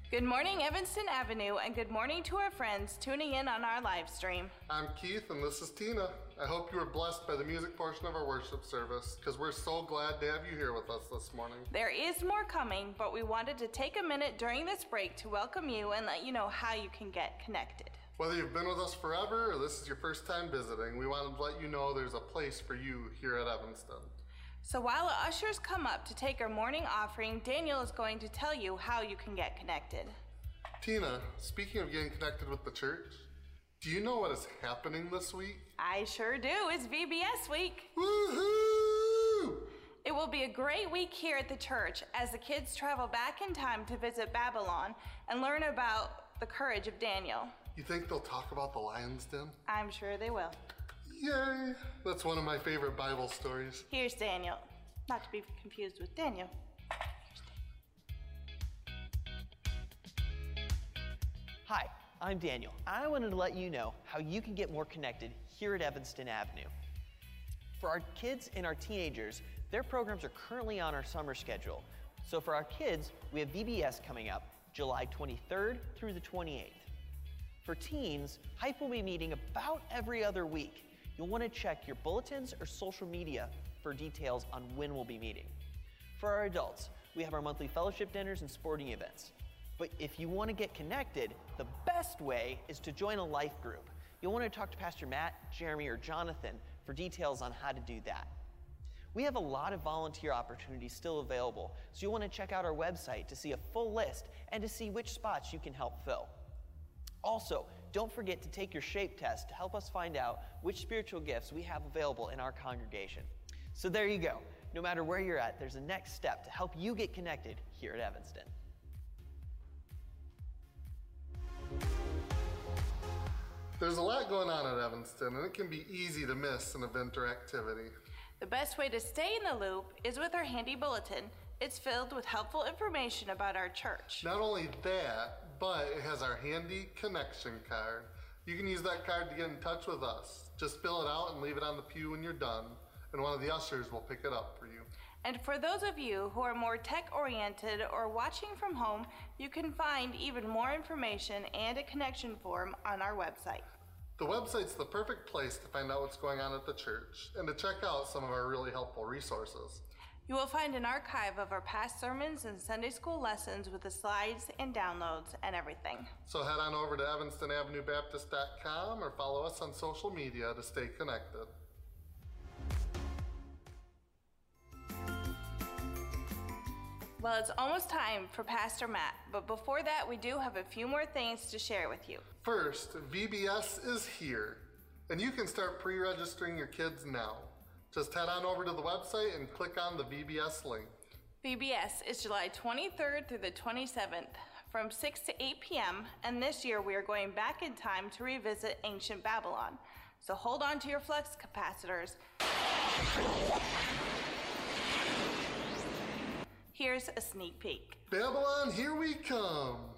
Good morning, Evanston Avenue, and good morning to our friends tuning in on our live stream. I'm Keith, and this is Tina. I hope you were blessed by the music portion of our worship service, because we're so glad to have you here with us this morning. There is more coming, but we wanted to take a minute during this break to welcome you and let you know how you can get connected. Whether you've been with us forever or this is your first time visiting, we wanted to let you know there's a place for you here at Evanston. So while the ushers come up to take our morning offering, Daniel is going to tell you how you can get connected. Tina, speaking of getting connected with the church, do you know what is happening this week? I sure do. It's VBS week. Woohoo! It will be a great week here at the church as the kids travel back in time to visit Babylon and learn about the courage of Daniel. You think they'll talk about the lion's den? I'm sure they will. Yay! That's one of my favorite Bible stories. Here's Daniel. Not to be confused with Daniel. Hi, I'm Daniel. I wanted to let you know how you can get more connected here at Evanston Avenue. For our kids and our teenagers, their programs are currently on our summer schedule. So for our kids, we have VBS coming up July 23rd through the 28th. For teens, Hype will be meeting about every other week. You'll want to check your bulletins or social media for details on when we'll be meeting. For our adults, we have our monthly fellowship dinners and sporting events. But if you want to get connected, the best way is to join a life group. You'll want to talk to Pastor Matt, Jeremy, or Jonathan for details on how to do that. We have a lot of volunteer opportunities still available, so you'll want to check out our website to see a full list and to see which spots you can help fill. Also, don't forget to take your SHAPE test to help us find out which spiritual gifts we have available in our congregation. So there you go. No matter where you're at, there's a next step to help you get connected here at Evanston. There's a lot going on at Evanston, and it can be easy to miss an event or activity. The best way to stay in the loop is with our handy bulletin. It's filled with helpful information about our church. Not only that, but it has our handy connection card. You can use that card to get in touch with us. Just fill it out and leave it on the pew when you're done, and one of the ushers will pick it up for you. And for those of you who are more tech-oriented or watching from home, you can find even more information and a connection form on our website. The website's the perfect place to find out what's going on at the church and to check out some of our really helpful resources. You will find an archive of our past sermons and Sunday school lessons with the slides and downloads and everything. So head on over to EvanstonAvenueBaptist.com or follow us on social media to stay connected. Well, it's almost time for Pastor Matt, but before that, we do have a few more things to share with you. First, VBS is here, and you can start pre-registering your kids now. Just head on over to the website and click on the VBS link. VBS is July 23rd through the 27th from 6 to 8 p.m., and this year we are going back in time to revisit ancient Babylon. So hold on to your flux capacitors. Here's a sneak peek. Babylon, here we come!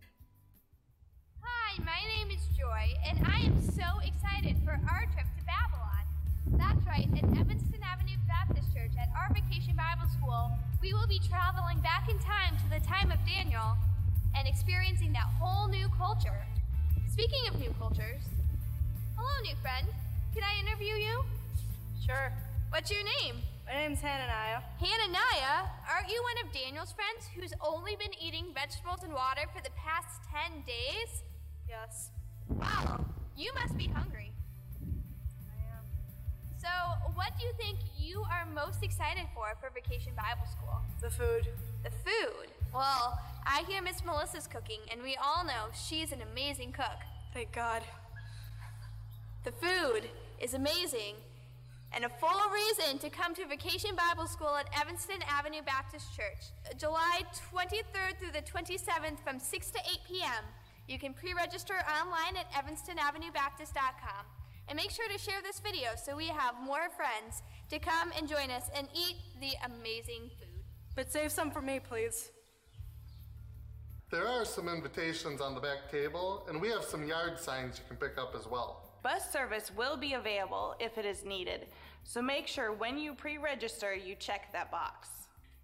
Hi, my name is Joy, and I am so excited for our trip to Babylon. That's right, at Evanston Avenue Baptist Church at our Vacation Bible School, we will be traveling back in time to the time of Daniel and experiencing that whole new culture. Speaking of new cultures, hello, new friend. Can I interview you? Sure. What's your name? My name's Hananiah. Hananiah? Aren't you one of Daniel's friends who's only been eating vegetables and water for the past 10 days? Yes. Wow, you must be hungry. I am. So, what do you think you are most excited for Vacation Bible School? The food. The food? Well, I hear Miss Melissa's cooking, and we all know she's an amazing cook. Thank God. The food is amazing, and a full reason to come to Vacation Bible School at Evanston Avenue Baptist Church. July 23rd through the 27th from 6 to 8 p.m. You can pre-register online at EvanstonAvenueBaptist.com. And make sure to share this video so we have more friends to come and join us and eat the amazing food. But save some for me, please. There are some invitations on the back table, and we have some yard signs you can pick up as well. Bus service will be available if it is needed, so make sure when you pre-register you check that box.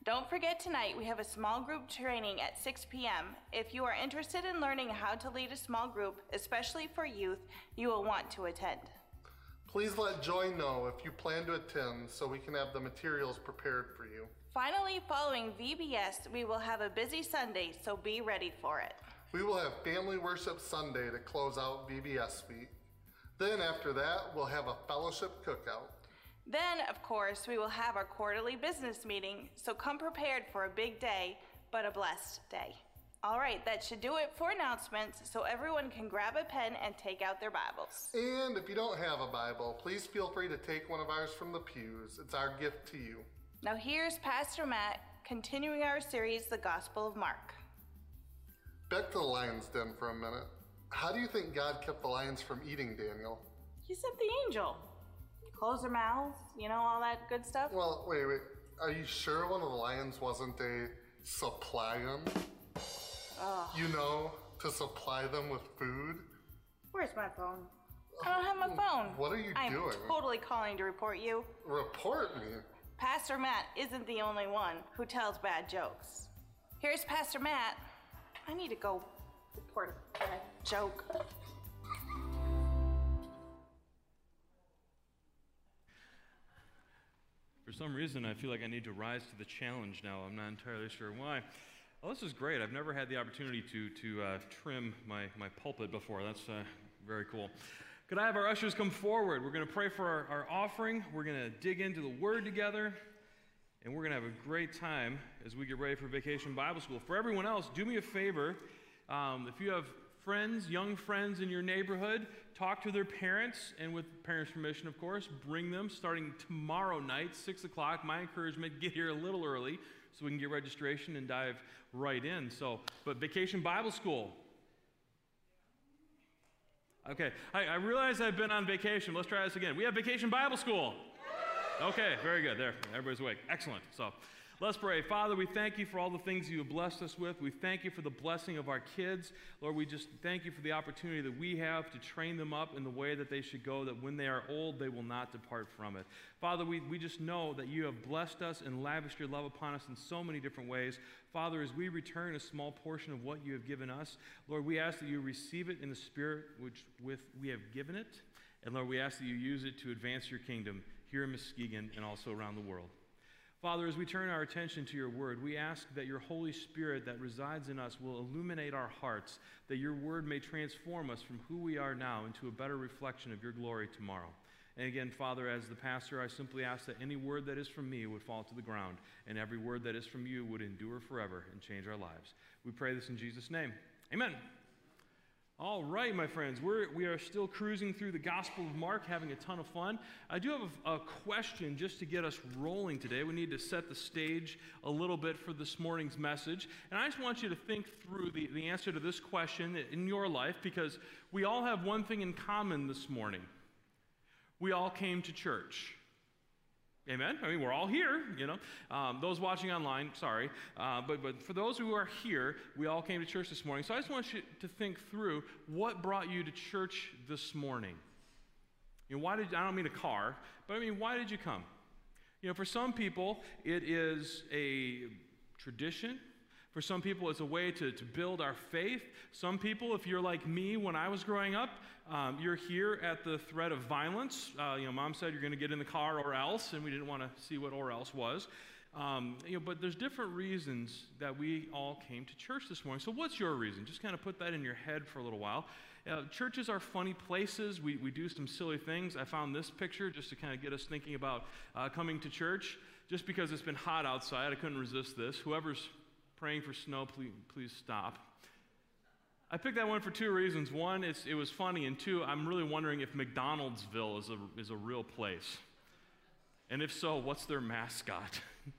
Don't forget tonight we have a small group training at 6 p.m. If you are interested in learning how to lead a small group, especially for youth, you will want to attend. Please let Joy know if you plan to attend so we can have the materials prepared for you. Finally, following VBS, we will have a busy Sunday, so be ready for it. We will have Family Worship Sunday to close out VBS week. Then after that, we'll have a fellowship cookout. Then, of course, we will have our quarterly business meeting, so come prepared for a big day, but a blessed day. All right, that should do it for announcements, so everyone can grab a pen and take out their Bibles. And if you don't have a Bible, please feel free to take one of ours from the pews. It's our gift to you. Now here's Pastor Matt continuing our series, The Gospel of Mark. Back to the lion's den for a minute. How do you think God kept the lions from eating Daniel? He sent the angel. Close their mouths, you know, all that good stuff. Well, wait. Are you sure one of the lions wasn't a supplion? You know, to supply them with food? Where's my phone? I don't have my phone. What are you doing? I'm totally calling to report you. Report me? Pastor Matt isn't the only one who tells bad jokes. Here's Pastor Matt. I need to go report a bad joke. For some reason, I feel like I need to rise to the challenge now. I'm not entirely sure why. Well, this is great. I've never had the opportunity to trim my pulpit before. That's very cool. Could I have our ushers come forward? We're going to pray for our offering. We're going to dig into the Word together. And we're going to have a great time as we get ready for Vacation Bible School. For everyone else, do me a favor. If you have friends, young friends in your neighborhood, talk to their parents, and with parents' permission, of course, bring them starting tomorrow night, 6 o'clock. My encouragement, get here a little early so we can get registration and dive right in. But Vacation Bible School. Okay, I realize I've been on vacation. Let's try this again. We have Vacation Bible School. Okay, very good. There, everybody's awake. Excellent. So let's pray. Father, we thank you for all the things you have blessed us with. We thank you for the blessing of our kids. Lord, we just thank you for the opportunity that we have to train them up in the way that they should go, that when they are old, they will not depart from it. Father, we just know that you have blessed us and lavished your love upon us in so many different ways. Father, as we return a small portion of what you have given us, Lord, we ask that you receive it in the spirit with we have given it. And Lord, we ask that you use it to advance your kingdom here in Muskegon and also around the world. Father, as we turn our attention to your word, we ask that your Holy Spirit that resides in us will illuminate our hearts, that your word may transform us from who we are now into a better reflection of your glory tomorrow. And again, Father, as the pastor, I simply ask that any word that is from me would fall to the ground, and every word that is from you would endure forever and change our lives. We pray this in Jesus' name. Amen. All right, my friends, we are still cruising through the Gospel of Mark, having a ton of fun. I do have a question just to get us rolling today. We need to set the stage a little bit for this morning's message. And I just want you to think through the answer to this question in your life, because we all have one thing in common this morning. We all came to church. Amen? I mean, we're all here, you know. Those watching online, sorry. But for those who are here, we all came to church this morning. So I just want you to think through what brought you to church this morning. You know, I don't mean a car, but I mean, why did you come? You know, for some people, it is a tradition. For some people, it's a way to build our faith. Some people, if you're like me when I was growing up, you're here at the threat of violence. Mom said you're going to get in the car or else, and we didn't want to see what or else was. But there's different reasons that we all came to church this morning. So what's your reason? Just kind of put that in your head for a little while. Churches are funny places. We do some silly things. I found this picture just to kind of get us thinking about coming to church. Just because it's been hot outside, I couldn't resist this. Whoever's praying for snow, please stop. I picked that one for two reasons. One, it was funny, and two, I'm really wondering if McDonaldsville is a real place. And if so, what's their mascot?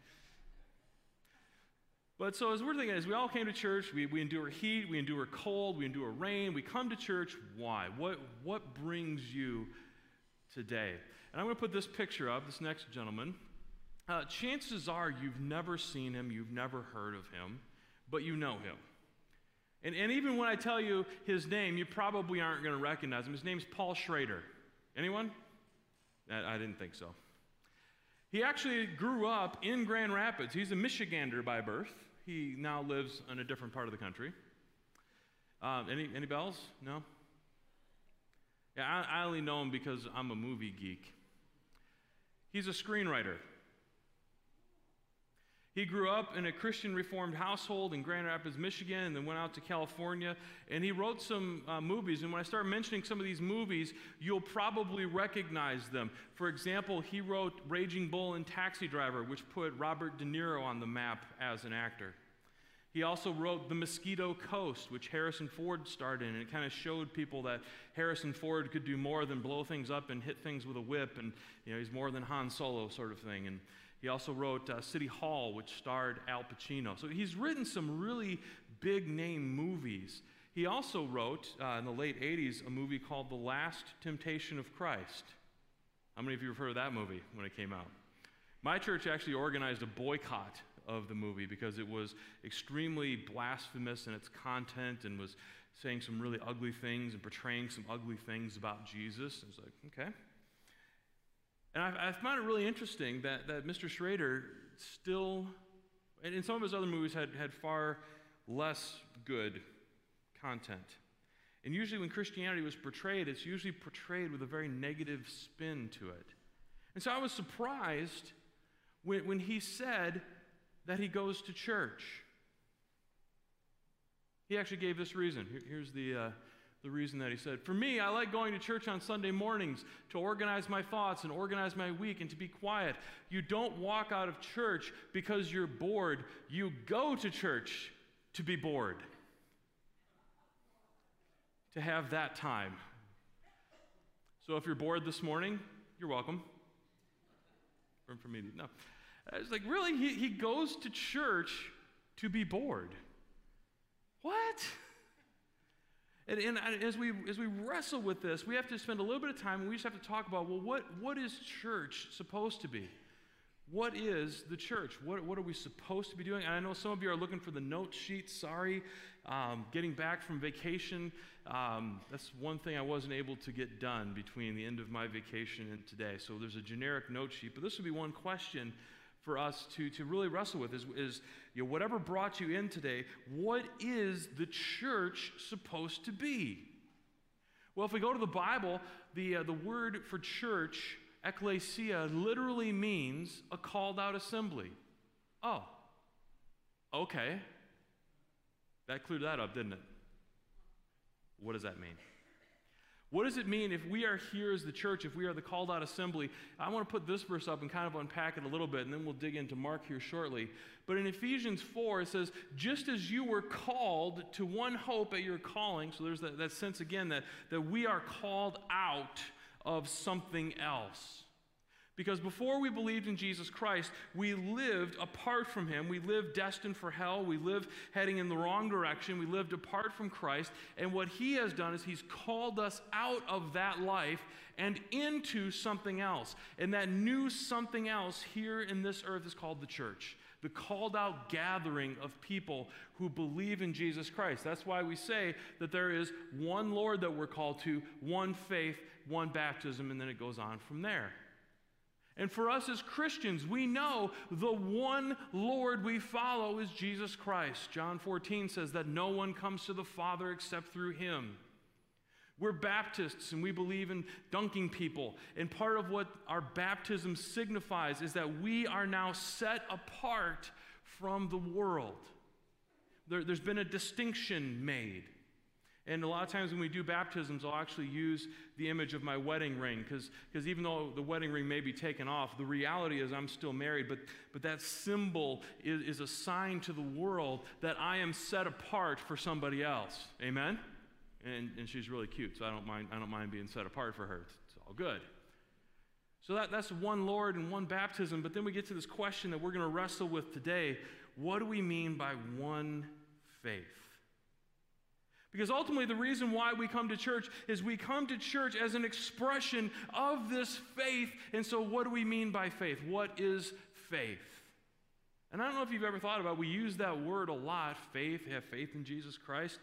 But so as we're thinking, as we all came to church, we endure heat, we endure cold, we endure rain, we come to church, why? What brings you today? And I'm going to put this picture up, this next gentleman. Chances are you've never seen him, you've never heard of him, but you know him. And even when I tell you his name, you probably aren't going to recognize him. His name's Paul Schrader. Anyone? I didn't think so. He actually grew up in Grand Rapids. He's a Michigander by birth. He now lives in a different part of the country. Any bells? No? Yeah, I only know him because I'm a movie geek. He's a screenwriter. He grew up in a Christian Reformed household in Grand Rapids, Michigan, and then went out to California, and he wrote some movies. And when I start mentioning some of these movies, you'll probably recognize them. For example, he wrote Raging Bull and Taxi Driver, which put Robert De Niro on the map as an actor. He also wrote The Mosquito Coast, which Harrison Ford starred in, and it kind of showed people that Harrison Ford could do more than blow things up and hit things with a whip, and he's more than Han Solo sort of thing. And he also wrote City Hall, which starred Al Pacino. So he's written some really big-name movies. He also wrote, in the late 80s, a movie called The Last Temptation of Christ. How many of you have heard of that movie when it came out? My church actually organized a boycott of the movie because it was extremely blasphemous in its content and was saying some really ugly things and portraying some ugly things about Jesus. I was like, okay. And I found it really interesting that Mr. Schrader still, and in some of his other movies, had far less good content. And usually when Christianity was portrayed, it's usually portrayed with a very negative spin to it. And so I was surprised when he said that he goes to church. He actually gave this reason. Here's the reason that he said. For me, I like going to church on Sunday mornings to organize my thoughts and organize my week and to be quiet. You don't walk out of church because you're bored. You go to church to be bored. To have that time. So if you're bored this morning, you're welcome. For me, no. I was like, really? He goes to church to be bored. What? And as we wrestle with this, we have to spend a little bit of time and we just have to talk about, well, what is church supposed to be? What is the church? What are we supposed to be doing? And I know some of you are looking for the note sheet. Sorry. Getting back from vacation, that's one thing I wasn't able to get done between the end of my vacation and today. So there's a generic note sheet. But this would be one question for us to really wrestle with is whatever brought you in today, what is the church supposed to be? Well, if we go to the Bible, the word for church, ecclesia, literally means a called out assembly. Oh, okay. That cleared that up, didn't it? What does that mean? What does it mean if we are here as the church, if we are the called out assembly? I want to put this verse up and kind of unpack it a little bit, and then we'll dig into Mark here shortly. But in Ephesians 4, it says, just as you were called to one hope at your calling, so there's that sense again that we are called out of something else. Because before we believed in Jesus Christ, we lived apart from him. We lived destined for hell. We lived heading in the wrong direction. We lived apart from Christ. And what he has done is he's called us out of that life and into something else. And that new something else here in this earth is called the church. The called out gathering of people who believe in Jesus Christ. That's why we say that there is one Lord that we're called to, one faith, one baptism, and then it goes on from there. And for us as Christians, we know the one Lord we follow is Jesus Christ. John 14 says that no one comes to the Father except through him. We're Baptists and we believe in dunking people. And part of what our baptism signifies is that we are now set apart from the world. There's been a distinction made. And a lot of times when we do baptisms, I'll actually use the image of my wedding ring because even though the wedding ring may be taken off, the reality is I'm still married, but that symbol is a sign to the world that I am set apart for somebody else. Amen? And she's really cute, so I don't mind being set apart for her. It's all good. So that's one Lord and one baptism, but then we get to this question that we're going to wrestle with today. What do we mean by one faith? Because ultimately the reason why we come to church is we come to church as an expression of this faith. And so what do we mean by faith? What is faith? And I don't know if you've ever thought about it. We use that word a lot, faith, have faith in Jesus Christ.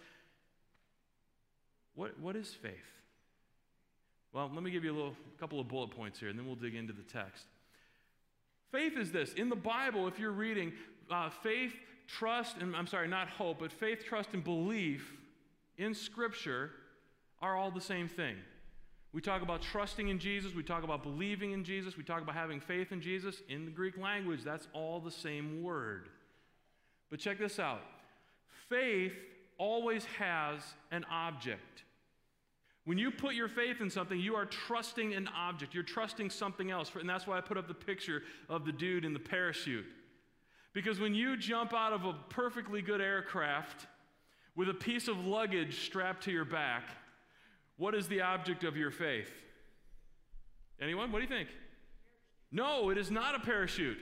What is faith? Well, let me give you a couple of bullet points here, and then we'll dig into the text. Faith is this. In the Bible, if you're reading, faith, trust, and I'm sorry, not hope, but faith, trust, and belief in Scripture are all the same thing. We talk about trusting in Jesus. We talk about believing in Jesus. We talk about having faith in Jesus. In the Greek language, that's all the same word. But check this out. Faith always has an object. When you put your faith in something, you are trusting an object. You're trusting something else. And that's why I put up the picture of the dude in the parachute. Because when you jump out of a perfectly good aircraft with a piece of luggage strapped to your back, what is the object of your faith? Anyone? What do you think? No, it is not a parachute.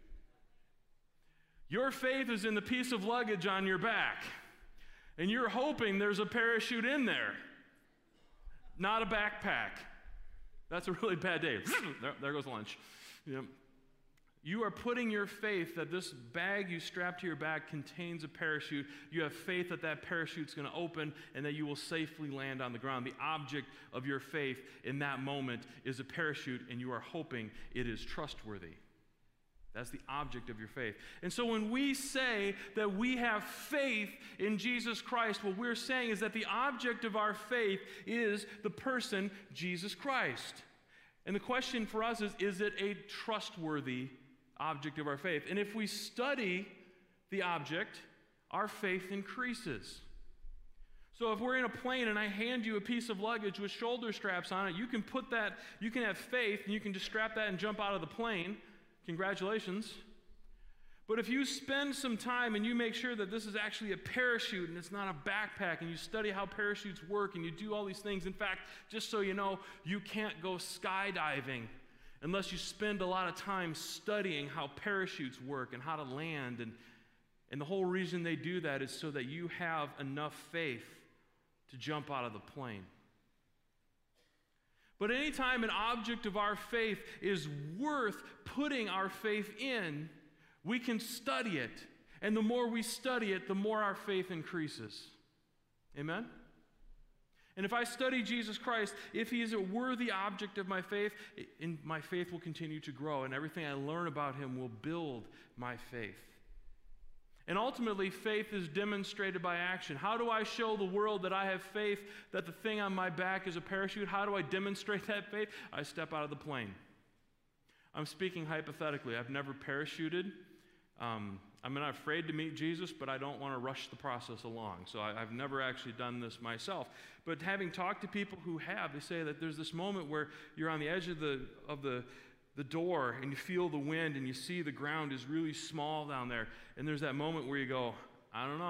Your faith is in the piece of luggage on your back. And you're hoping there's a parachute in there. Not a backpack. That's a really bad day. There goes lunch. Yep. You are putting your faith that this bag you strap to your back contains a parachute. You have faith that that parachute's going to open and that you will safely land on the ground. The object of your faith in that moment is a parachute, and you are hoping it is trustworthy. That's the object of your faith. And so when we say that we have faith in Jesus Christ, what we're saying is that the object of our faith is the person, Jesus Christ. And the question for us is it a trustworthy object of our faith? And if we study the object, our faith increases. So if we're in a plane and I hand you a piece of luggage with shoulder straps on it, you can have faith and you can just strap that and jump out of the plane. Congratulations. But if you spend some time and you make sure that this is actually a parachute and it's not a backpack, and you study how parachutes work and you do all these things, in fact, just so you know, you can't go skydiving unless you spend a lot of time studying how parachutes work and how to land. And the whole reason they do that is so that you have enough faith to jump out of the plane. But anytime an object of our faith is worth putting our faith in, we can study it. And the more we study it, the more our faith increases. Amen? And if I study Jesus Christ, if he is a worthy object of my faith will continue to grow, and everything I learn about him will build my faith. And ultimately, faith is demonstrated by action. How do I show the world that I have faith, that the thing on my back is a parachute? How do I demonstrate that faith? I step out of the plane. I'm speaking hypothetically. I've never parachuted. I'm not afraid to meet Jesus, but I don't want to rush the process along. So I've never actually done this myself. But having talked to people who have, they say that there's this moment where you're on the edge of the door and you feel the wind and you see the ground is really small down there. And there's that moment where you go, I don't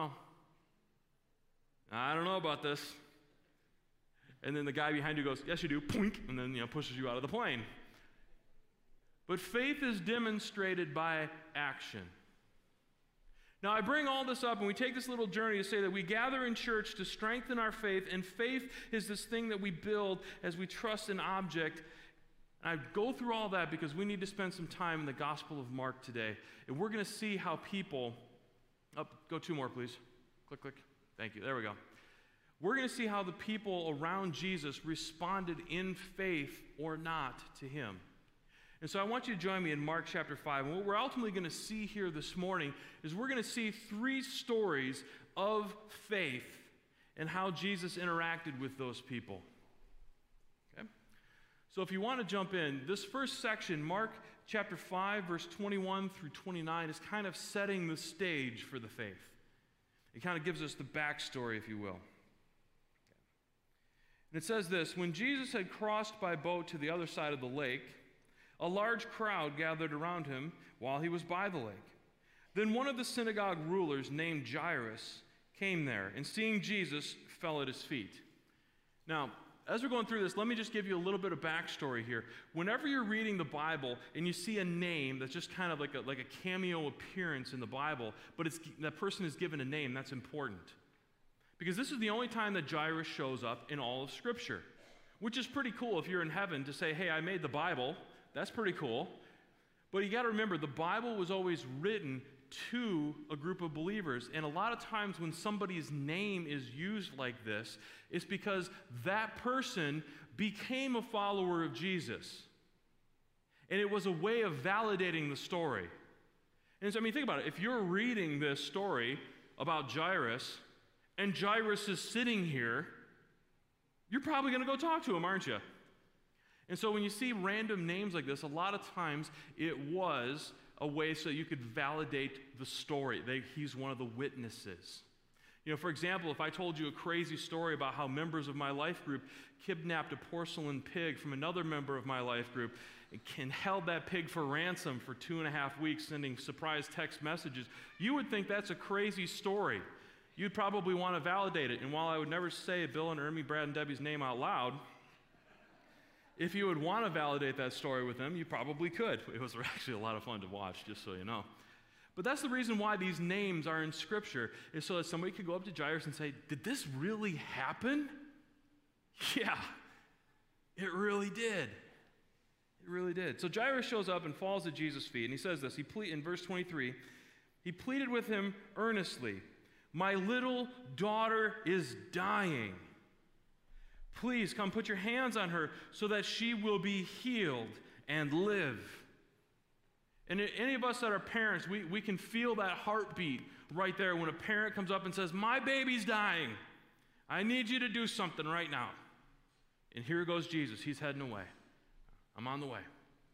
know about this. And then the guy behind you goes, yes you do, poink, and then pushes you out of the plane. But faith is demonstrated by action. Now, I bring all this up, and we take this little journey to say that we gather in church to strengthen our faith, and faith is this thing that we build as we trust an object. And I go through all that because we need to spend some time in the Gospel of Mark today, and we're going to see how people, go two more, please. Click, click. Thank you. There we go. We're going to see how the people around Jesus responded in faith or not to him. And so I want you to join me in Mark chapter 5. And what we're ultimately going to see here this morning is we're going to see 3 stories of faith and how Jesus interacted with those people. Okay? So if you want to jump in, this first section, Mark chapter 5, verse 21 through 29, is kind of setting the stage for the faith. It kind of gives us the backstory, if you will. And it says this: when Jesus had crossed by boat to the other side of the lake, a large crowd gathered around him while he was by the lake. Then one of the synagogue rulers named Jairus came there, and seeing Jesus, fell at his feet. Now, as we're going through this, let me just give you a little bit of backstory here. Whenever you're reading the Bible and you see a name that's just kind of like a cameo appearance in the Bible, but that person is given a name, that's important. Because this is the only time that Jairus shows up in all of Scripture, which is pretty cool if you're in heaven to say, hey, I made the Bible. That's pretty cool. But you got to remember, the Bible was always written to a group of believers. And a lot of times when somebody's name is used like this, it's because that person became a follower of Jesus. And it was a way of validating the story. And so, I mean, think about it. If you're reading this story about Jairus, and Jairus is sitting here, you're probably going to go talk to him, aren't you? And so when you see random names like this, a lot of times it was a way so you could validate the story. He's one of the witnesses. You know, for example, if I told you a crazy story about how members of my life group kidnapped a porcelain pig from another member of my life group and held that pig for ransom for 2.5 weeks, sending surprise text messages, you would think that's a crazy story. You'd probably want to validate it. And while I would never say Bill and Ermi, Brad, and Debbie's name out loud, if you would want to validate that story with them, you probably could. It was actually a lot of fun to watch, just so you know. But that's the reason why these names are in Scripture, is so that somebody could go up to Jairus and say, did this really happen? Yeah, it really did. It really did. So Jairus shows up and falls at Jesus' feet, and he says this. In verse 23, he pleaded with him earnestly, "My little daughter is dying. Please come put your hands on her so that she will be healed and live." And any of us that are parents, we can feel that heartbeat right there when a parent comes up and says, "My baby's dying. I need you to do something right now." And here goes Jesus. He's heading away. I'm on the way.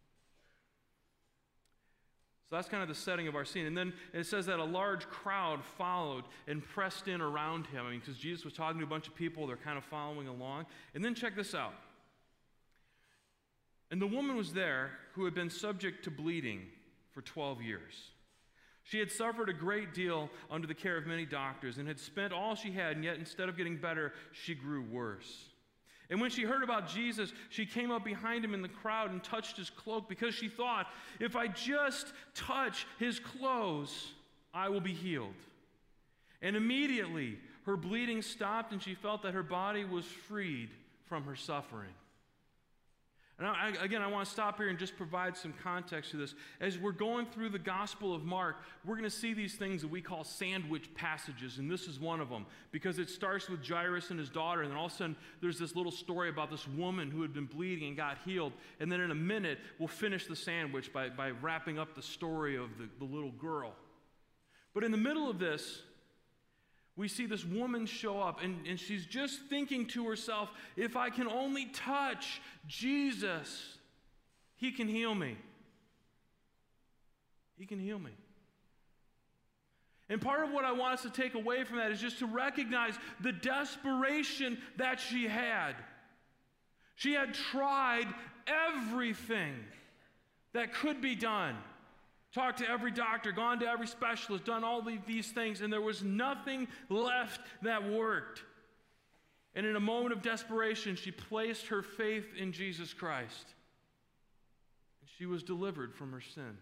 So that's kind of the setting of our scene. And then it says that a large crowd followed and pressed in around him. I mean, because Jesus was talking to a bunch of people, they're kind of following along. And then check this out. And the woman was there who had been subject to bleeding for 12 years. She had suffered a great deal under the care of many doctors and had spent all she had, and yet instead of getting better, she grew worse. And when she heard about Jesus, she came up behind him in the crowd and touched his cloak, because she thought, if I just touch his clothes, I will be healed. And immediately her bleeding stopped, and she felt that her body was freed from her suffering. And I want to stop here and just provide some context to this. As we're going through the Gospel of Mark, we're going to see these things that we call sandwich passages, and this is one of them, because it starts with Jairus and his daughter, and then all of a sudden there's this little story about this woman who had been bleeding and got healed, and then in a minute we'll finish the sandwich by wrapping up the story of the little girl. But in the middle of this, we see this woman show up, and she's just thinking to herself, if I can only touch Jesus, he can heal me. He can heal me. And part of what I want us to take away from that is just to recognize the desperation that she had. She had tried everything that could be done. Talked to every doctor, gone to every specialist, done all these things, and there was nothing left that worked. And in a moment of desperation, she placed her faith in Jesus Christ. And she was delivered from her sin.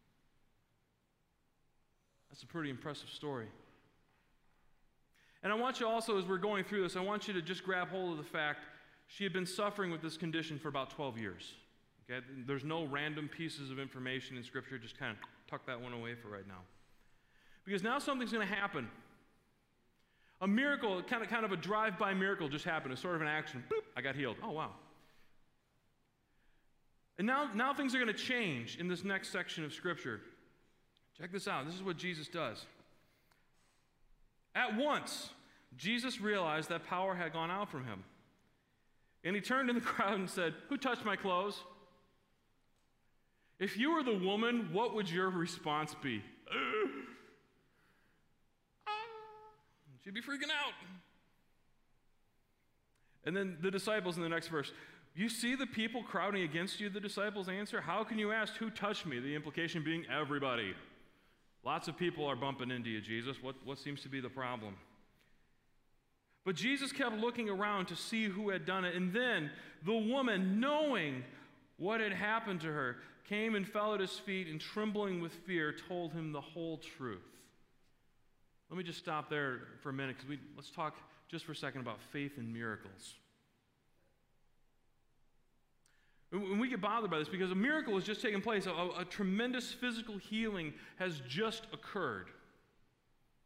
That's a pretty impressive story. And I want you also, as we're going through this, I want you to just grab hold of the fact she had been suffering with this condition for about 12 years. Okay? There's no random pieces of information in Scripture. Just kind of tuck that one away for right now. Because now something's going to happen. A miracle, kind of a drive-by miracle just happened. It's sort of an action. Boop, I got healed. Oh, wow. And now things are going to change in this next section of Scripture. Check this out. This is what Jesus does. At once, Jesus realized that power had gone out from him. And he turned to the crowd and said, "Who touched my clothes?" If you were the woman, what would your response be? She'd be freaking out. And then the disciples in the next verse, "You see the people crowding against you," the disciples answer. "How can you ask, 'Who touched me?'" The implication being everybody. Lots of people are bumping into you, Jesus. What seems to be the problem? But Jesus kept looking around to see who had done it. And then the woman, knowing what had happened to her, came and fell at his feet, and trembling with fear, told him the whole truth. Let me just stop there for a minute, because let's talk just for a second about faith and miracles. And we get bothered by this because a miracle has just taken place. A tremendous physical healing has just occurred.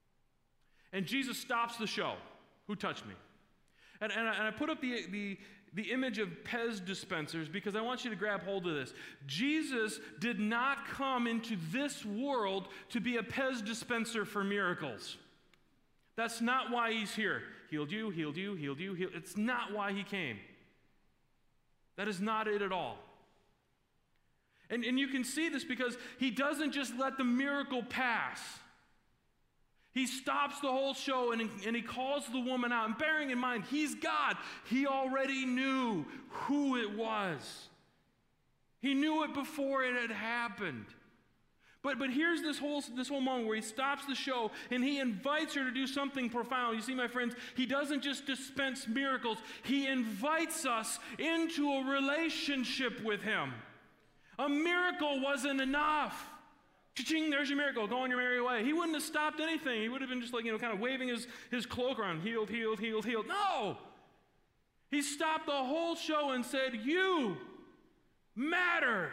And Jesus stops the show. Who touched me? And I put up the the image of Pez dispensers because I want you to grab hold of this. Jesus did not come into this world to be a Pez dispenser for miracles. That's not why he's here. Healed you, healed you, healed you, healed. It's not why he came. That is not it at all. And you can see this because he doesn't just let the miracle pass. He stops the whole show and he calls the woman out. And bearing in mind, he's God. He already knew who it was. He knew it before it had happened. But here's this whole moment where he stops the show and he invites her to do something profound. You see, my friends, he doesn't just dispense miracles. He invites us into a relationship with him. A miracle wasn't enough. Cha-ching, there's your miracle. Go on your merry way. He wouldn't have stopped anything. He would have been just like, kind of waving his cloak around. Healed, healed, healed, healed. No! He stopped the whole show and said, you matter.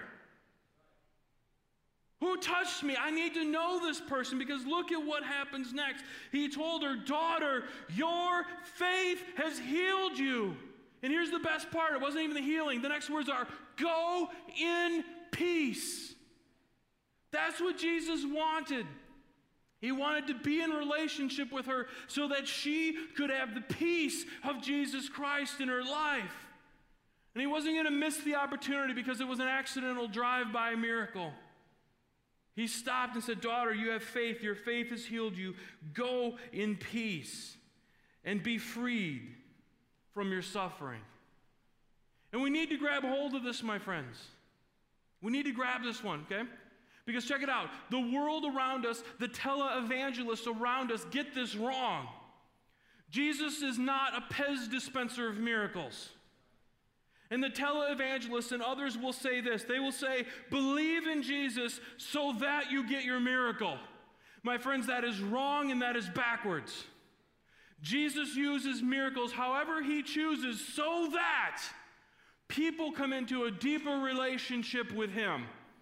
Who touched me? I need to know this person because look at what happens next. He told her, daughter, your faith has healed you. And here's the best part. It wasn't even the healing. The next words are, go in peace. That's what Jesus wanted. He wanted to be in relationship with her so that she could have the peace of Jesus Christ in her life. And he wasn't going to miss the opportunity because it was an accidental drive-by miracle. He stopped and said, daughter, you have faith. Your faith has healed you. Go in peace and be freed from your suffering. And we need to grab hold of this, my friends. We need to grab this one, okay? Because check it out. The world around us, the televangelists around us get this wrong. Jesus is not a Pez dispenser of miracles. And the televangelists and others will say this. They will say, believe in Jesus so that you get your miracle. My friends, that is wrong and that is backwards. Jesus uses miracles however he chooses so that people come into a deeper relationship with him.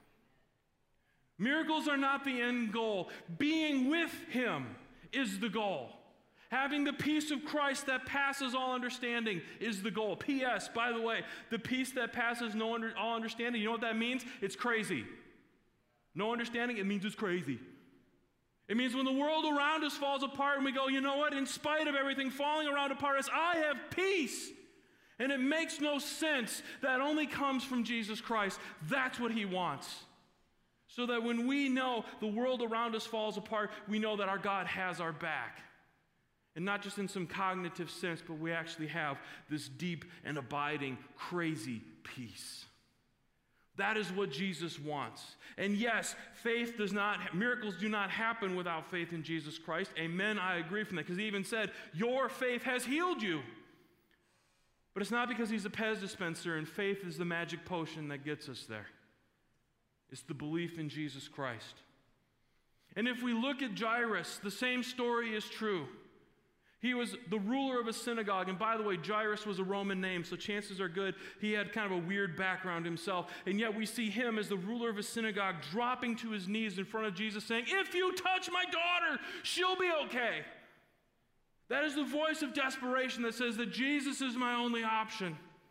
Miracles are not the end goal. Being with him is the goal. Having the peace of Christ that passes all understanding is the goal. P.S., by the way, the peace that passes all understanding, you know what that means? It's crazy. No understanding, it means it's crazy. It means when the world around us falls apart and we go, you know what? In spite of everything falling around apart us, I have peace. And it makes no sense. That only comes from Jesus Christ. That's what he wants. So that when we know the world around us falls apart, we know that our God has our back. And not just in some cognitive sense, but we actually have this deep and abiding, crazy peace. That is what Jesus wants. And yes, miracles do not happen without faith in Jesus Christ. Amen, I agree from that. Because he even said, your faith has healed you. But it's not because he's a Pez dispenser and faith is the magic potion that gets us there. It's the belief in Jesus Christ. And if we look at Jairus, the same story is true. He was the ruler of a synagogue, and by the way, Jairus was a Roman name, so chances are good he had kind of a weird background himself, and yet we see him as the ruler of a synagogue dropping to his knees in front of Jesus saying, if you touch my daughter, she'll be okay. That is the voice of desperation that says that Jesus is my only option.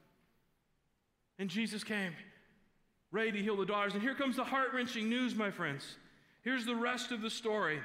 And Jesus came, ready to heal the daughters, and here comes the heart-wrenching news, my friends. Here's the rest of the story.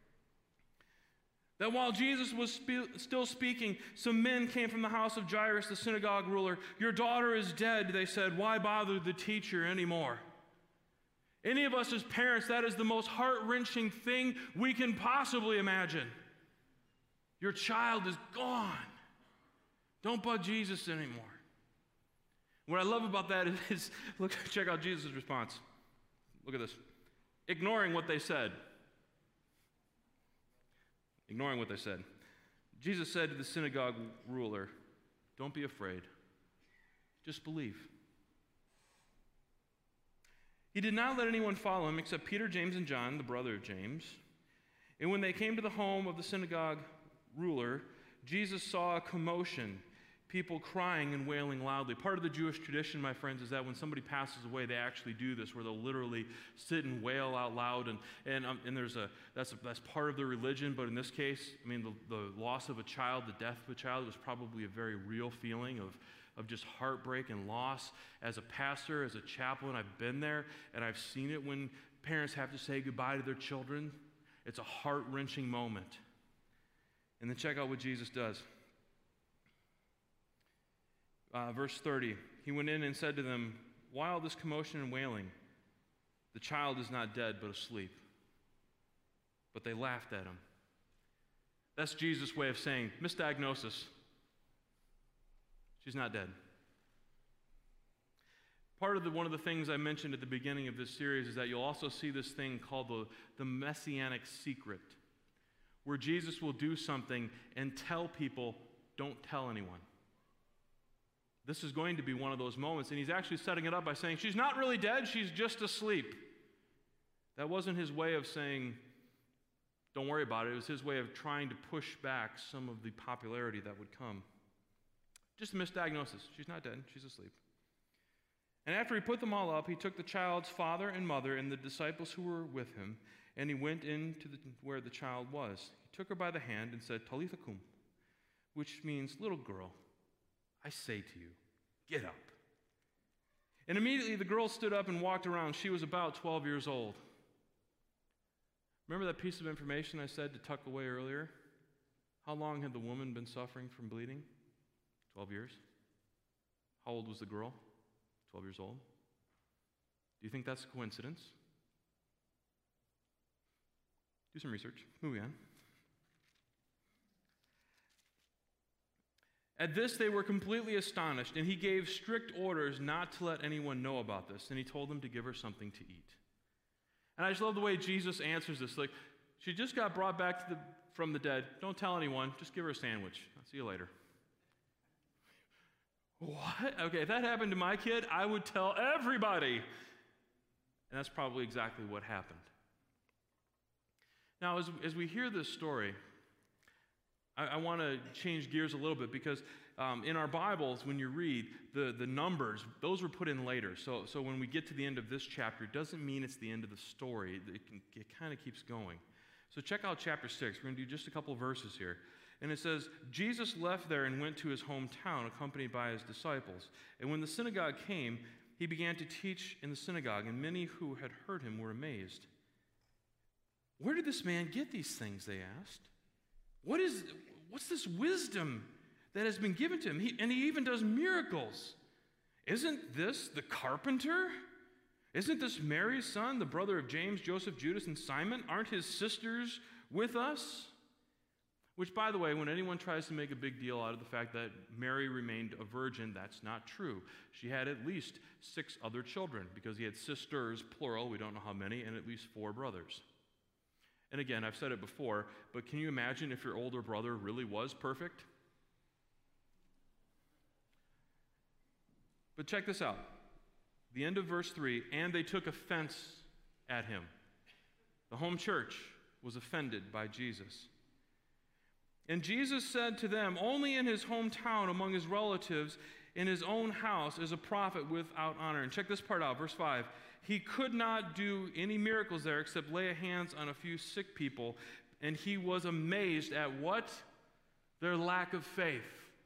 That while Jesus was still speaking, some men came from the house of Jairus, the synagogue ruler. Your daughter is dead, they said. Why bother the teacher anymore? Any of us as parents, that is the most heart-wrenching thing we can possibly imagine. Your child is gone. Don't bug Jesus anymore. What I love about that is check out Jesus' response. Look at this. Ignoring what they said. Ignoring what they said. Jesus said to the synagogue ruler, don't be afraid. Just believe. He did not let anyone follow him except Peter, James, and John, the brother of James. And when they came to the home of the synagogue ruler, Jesus saw a commotion, people crying and wailing loudly. Part of the Jewish tradition, my friends, is that when somebody passes away, they actually do this, where they'll literally sit and wail out loud. And that's part of their religion. But in this case, I mean, the loss of a child, the death of a child, was probably a very real feeling of just heartbreak and loss. As a pastor, as a chaplain, I've been there, and I've seen it when parents have to say goodbye to their children. It's a heart-wrenching moment. And then check out what Jesus does. Verse 30, he went in and said to them, "Why all this commotion and wailing? The child is not dead, but asleep." But they laughed at him. That's Jesus' way of saying, misdiagnosis. She's not dead. One of the things I mentioned at the beginning of this series is that you'll also see this thing called the messianic secret, where Jesus will do something and tell people, don't tell anyone. This is going to be one of those moments, and he's actually setting it up by saying, she's not really dead, she's just asleep. That wasn't his way of saying, don't worry about it. It was his way of trying to push back some of the popularity that would come. Just a misdiagnosis. She's not dead, she's asleep. And after he put them all up, he took the child's father and mother and the disciples who were with him, and he went into where the child was. He took her by the hand and said, Talitha kum, which means, little girl, I say to you, get up. And immediately the girl stood up and walked around. She was about 12 years old. Remember that piece of information I said to tuck away earlier? How long had the woman been suffering from bleeding? 12 years. How old was the girl? 12 years old. Do you think that's a coincidence? Do some research. Moving on. At this, they were completely astonished, and he gave strict orders not to let anyone know about this, and he told them to give her something to eat. And I just love the way Jesus answers this. Like, she just got brought back from the dead. Don't tell anyone. Just give her a sandwich. I'll see you later. What? Okay, if that happened to my kid, I would tell everybody. And that's probably exactly what happened. Now, as we hear this story, I want to change gears a little bit because in our Bibles, when you read the numbers, those were put in later. So when we get to the end of this chapter, it doesn't mean it's the end of the story. It kind of keeps going. So check out chapter 6. We're going to do just a couple of verses here. And it says, Jesus left there and went to his hometown, accompanied by his disciples. And when the synagogue came, he began to teach in the synagogue, and many who had heard him were amazed. Where did this man get these things, they asked. What's this wisdom that has been given to him? And he even does miracles. Isn't this the carpenter? Isn't this Mary's son, the brother of James, Joseph, Judas, and Simon? Aren't his sisters with us? Which, by the way, when anyone tries to make a big deal out of the fact that Mary remained a virgin, that's not true. She had at least 6 other children, because he had sisters, plural, we don't know how many, and at least 4 brothers. And again, I've said it before, but can you imagine if your older brother really was perfect? But check this out. The end of verse 3, and they took offense at him. The home church was offended by Jesus. And Jesus said to them, only in his hometown, among his relatives, in his own house, is a prophet without honor. And check this part out, verse 5. He could not do any miracles there except lay hands on a few sick people, and he was amazed at what? Their lack of faith.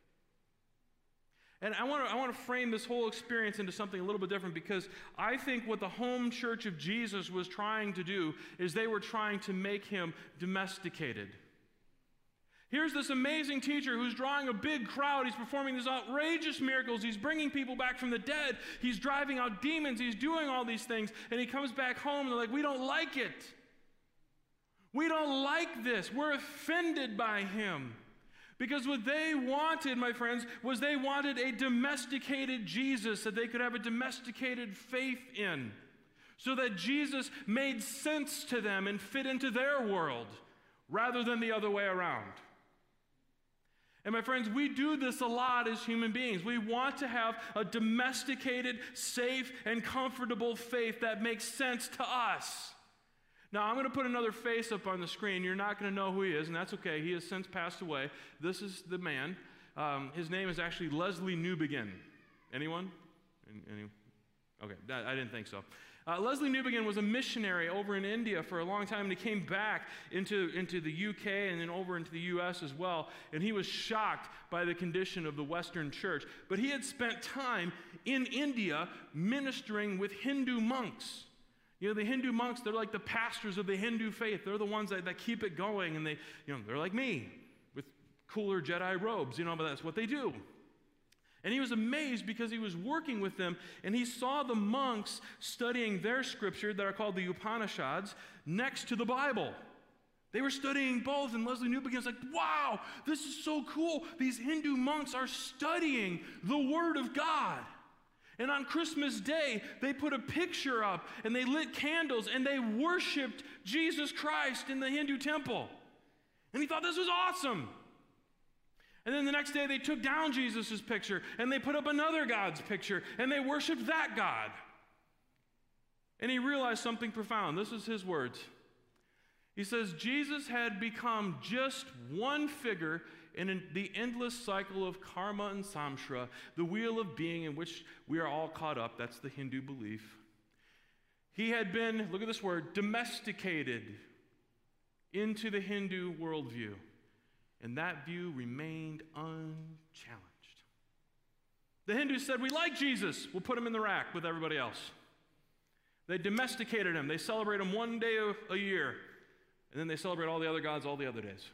And I want to frame this whole experience into something a little bit different, because I think what the home church of Jesus was trying to do is they were trying to make him domesticated. Here's this amazing teacher who's drawing a big crowd. He's performing these outrageous miracles. He's bringing people back from the dead. He's driving out demons. He's doing all these things. And he comes back home and they're like, we don't like it. We don't like this. We're offended by him. Because what they wanted, my friends, was they wanted a domesticated Jesus that they could have a domesticated faith in, so that Jesus made sense to them and fit into their world rather than the other way around. And my friends, we do this a lot as human beings. We want to have a domesticated, safe, and comfortable faith that makes sense to us. Now, I'm going to put another face up on the screen. You're not going to know who he is, and that's okay. He has since passed away. This is the man. His name is actually Leslie Newbegin. Anyone? Any? Okay, I didn't think so. Leslie Newbegin was a missionary over in India for a long time, and he came back into the UK and then over into the US as well, and he was shocked by the condition of the Western church. But he had spent time in India ministering with Hindu monks. You know, the Hindu monks, they're like the pastors of the Hindu faith. They're the ones that keep it going, and they're like me with cooler Jedi robes, but that's what they do. And he was amazed because he was working with them, and he saw the monks studying their scripture that are called the Upanishads next to the Bible. They were studying both, and Leslie Newbegin was like, wow, this is so cool. These Hindu monks are studying the Word of God. And on Christmas Day, they put a picture up, and they lit candles, and they worshiped Jesus Christ in the Hindu temple. And he thought this was awesome. And then the next day they took down Jesus' picture and they put up another God's picture and they worshiped that God. And he realized something profound. This is his words. He says, Jesus had become just one figure in the endless cycle of karma and samsara, the wheel of being in which we are all caught up. That's the Hindu belief. He had been, look at this word, domesticated into the Hindu worldview. And that view remained unchallenged. The Hindus said, we like Jesus. We'll put him in the rack with everybody else. They domesticated him. They celebrate him one day a year. And then they celebrate all the other gods all the other days.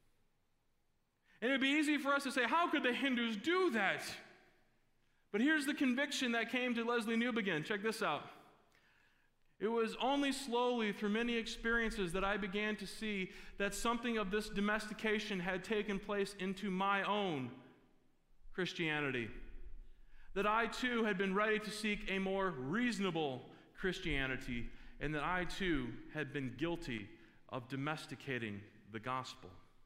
And it would be easy for us to say, how could the Hindus do that? But here's the conviction that came to Leslie Newbegin. Check this out. It was only slowly through many experiences that I began to see that something of this domestication had taken place into my own Christianity. That I too had been ready to seek a more reasonable Christianity, and that I too had been guilty of domesticating the gospel.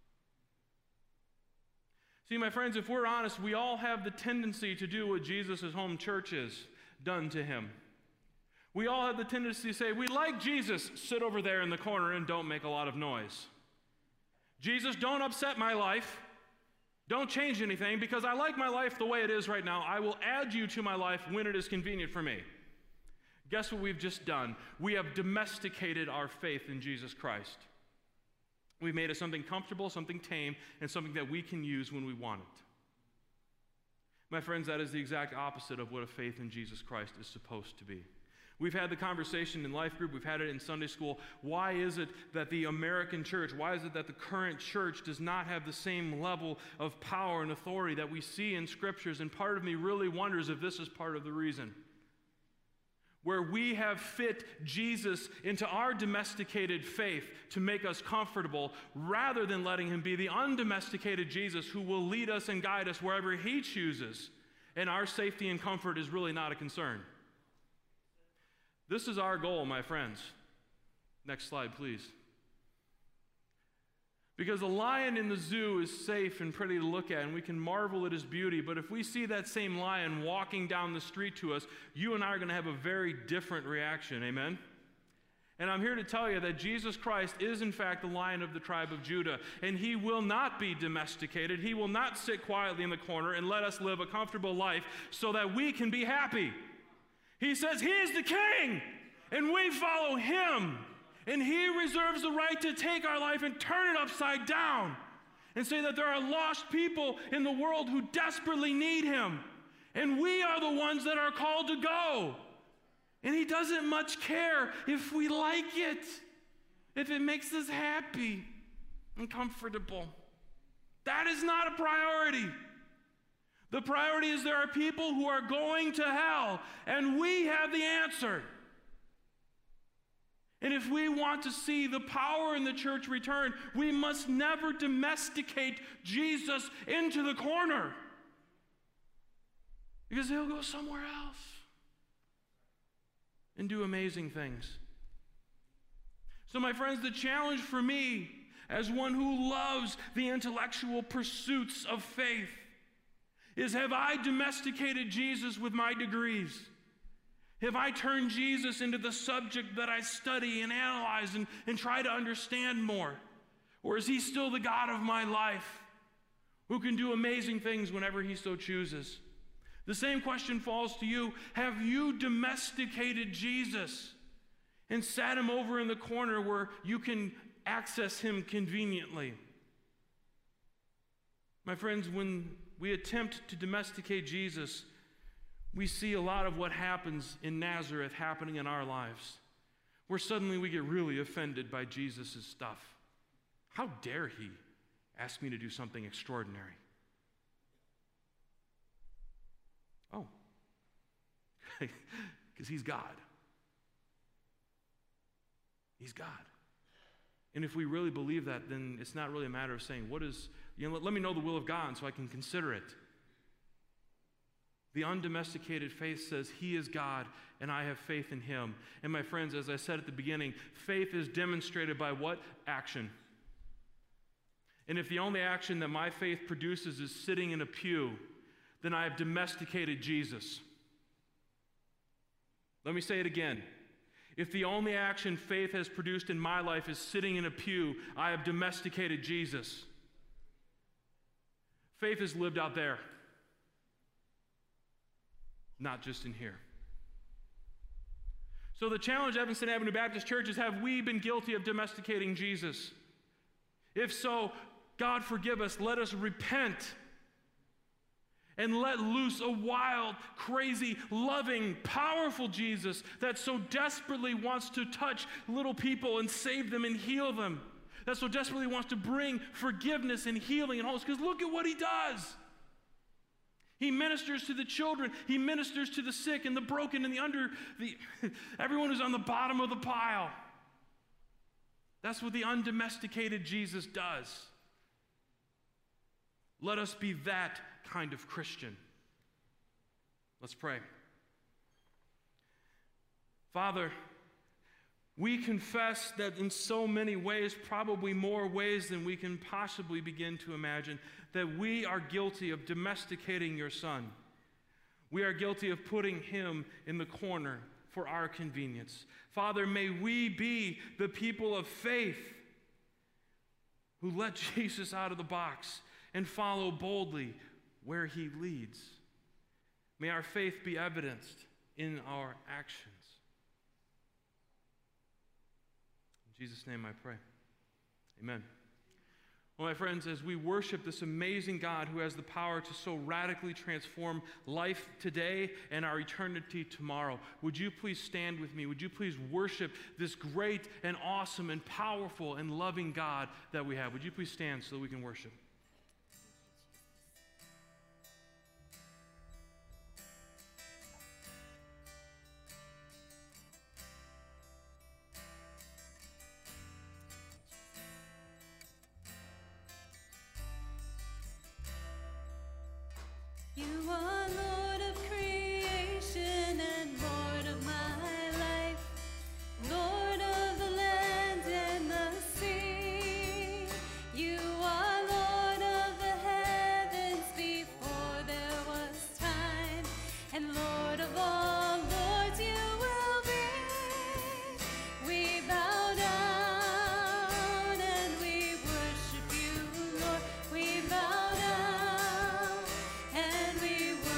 See, my friends, if we're honest, we all have the tendency to do what Jesus' home church has done to him. We all have the tendency to say, we like Jesus, sit over there in the corner and don't make a lot of noise. Jesus, don't upset my life. Don't change anything because I like my life the way it is right now. I will add you to my life when it is convenient for me. Guess what we've just done? We have domesticated our faith in Jesus Christ. We've made it something comfortable, something tame, and something that we can use when we want it. My friends, that is the exact opposite of what a faith in Jesus Christ is supposed to be. We've had the conversation in life group, we've had it in Sunday school. Why is it that the American church, why is it that the current church does not have the same level of power and authority that we see in scriptures? And part of me really wonders if this is part of the reason. Where we have fit Jesus into our domesticated faith to make us comfortable, rather than letting him be the undomesticated Jesus who will lead us and guide us wherever he chooses. And our safety and comfort is really not a concern. This is our goal, my friends. Next slide, please. Because a lion in the zoo is safe and pretty to look at, and we can marvel at his beauty, but if we see that same lion walking down the street to us, you and I are going to have a very different reaction, amen? And I'm here to tell you that Jesus Christ is in fact the Lion of the tribe of Judah, and he will not be domesticated. He will not sit quietly in the corner and let us live a comfortable life so that we can be happy. He says he is the king, and we follow him. And he reserves the right to take our life and turn it upside down and say that there are lost people in the world who desperately need him. And we are the ones that are called to go. And he doesn't much care if we like it, if it makes us happy and comfortable. That is not a priority. The priority is there are people who are going to hell, and we have the answer. And if we want to see the power in the church return, we must never domesticate Jesus into the corner, because he'll go somewhere else and do amazing things. So, my friends, the challenge for me as one who loves the intellectual pursuits of faith is, have I domesticated Jesus with my degrees? Have I turned Jesus into the subject that I study and analyze and try to understand more? Or is he still the God of my life who can do amazing things whenever he so chooses? The same question falls to you. Have you domesticated Jesus and sat him over in the corner where you can access him conveniently. My friends, when we attempt to domesticate Jesus, we see a lot of what happens in Nazareth happening in our lives, where suddenly we get really offended by Jesus' stuff. How dare he ask me to do something extraordinary? Oh, because he's God. He's God. And if we really believe that, then it's not really a matter of saying, let me know the will of God so I can consider it. The undomesticated faith says, he is God, and I have faith in him. And my friends, as I said at the beginning, faith is demonstrated by what? Action. And if the only action that my faith produces is sitting in a pew, then I have domesticated Jesus. Let me say it again. If the only action faith has produced in my life is sitting in a pew, I have domesticated Jesus. Faith is lived out there, not just in here. So the challenge, Evanston Avenue Baptist Church, is, have we been guilty of domesticating Jesus? If so, God forgive us. Let us repent and let loose a wild, crazy, loving, powerful Jesus that so desperately wants to touch little people and save them and heal them, that so desperately wants to bring forgiveness and healing and wholeness. Because look at what he does. He ministers to the children. He ministers to the sick and the broken and everyone who's on the bottom of the pile. That's what the undomesticated Jesus does. Let us be that kind of Christian. Let's pray. Father, we confess that in so many ways, probably more ways than we can possibly begin to imagine, that we are guilty of domesticating your Son. We are guilty of putting him in the corner for our convenience. Father, may we be the people of faith who let Jesus out of the box and follow boldly where he leads. May our faith be evidenced in our actions. In Jesus' name I pray. Amen. Well, my friends, as we worship this amazing God who has the power to so radically transform life today and our eternity tomorrow, would you please stand with me? Would you please worship this great and awesome and powerful and loving God that we have? Would you please stand so that we can worship? You are Lord of creation and Lord of my life, Lord of the land and the sea. You are Lord of the heavens before there was time, and Lord of all lords you will be. We bow down and we worship you, Lord. We bow down and we worship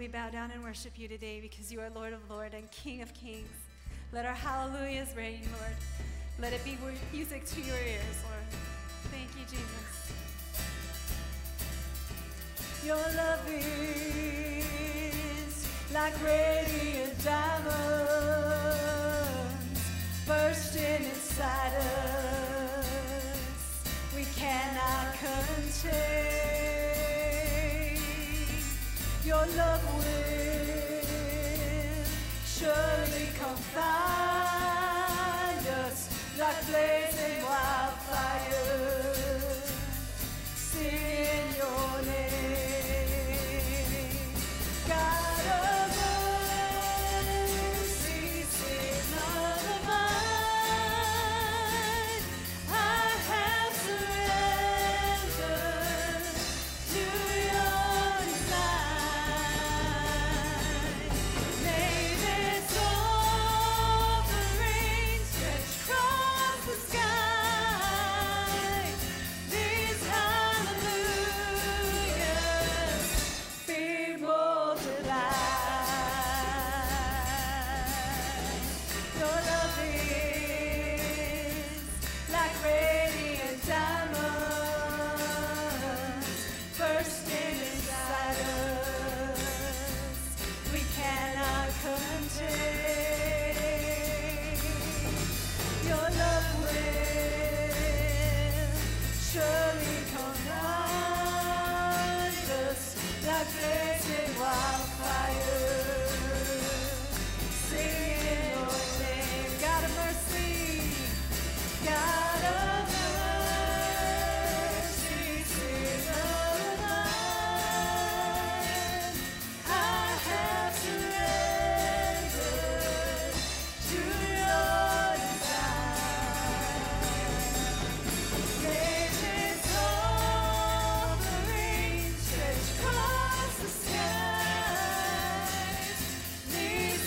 we bow down and worship you today because you are Lord of Lords and King of Kings. Let our hallelujahs reign, Lord. Let it be music to your ears, Lord. Thank you, Jesus. Your love is like radiant diamonds bursting inside us. We cannot contain. Your love will surely come find us like blazing wildfire. Sing your name, God of mercy, sing none of mine. I have surrendered to your design. May this offering stretch across the sky. These hallelujahs be multiplied. Your love is like radiant diamonds bursting inside us. We cannot contain. Your love will surely command us like blazing wildfire. Sing your name, God of mercy, God of mercy, sing of mine. I have surrendered to your design. May this offering stretch across the skies. These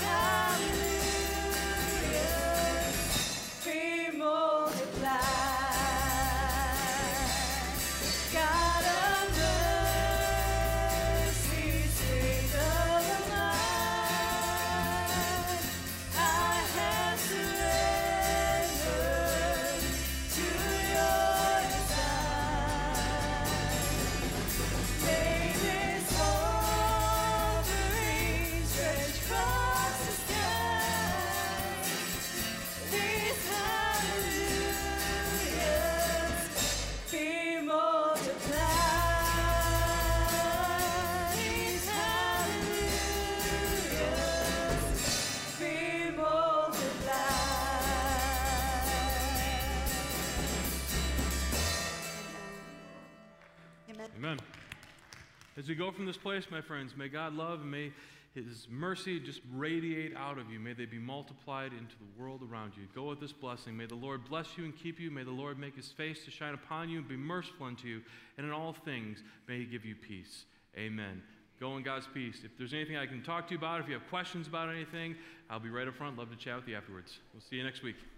hallelujahs be multiplied. God of mercy, sing of mine. I have surrendered to your design. May this offering stretch across the skies. These hallelujahs be multiplied. These hallelujahs be multiplied. Amen. Amen. As we go from this place, my friends, may God love and may His mercy just radiate out of you. May they be multiplied into the world around you. Go with this blessing. May the Lord bless you and keep you. May the Lord make His face to shine upon you and be merciful unto you. And in all things, may He give you peace. Amen. Go in God's peace. If there's anything I can talk to you about, if you have questions about anything, I'll be right up front. Love to chat with you afterwards. We'll see you next week.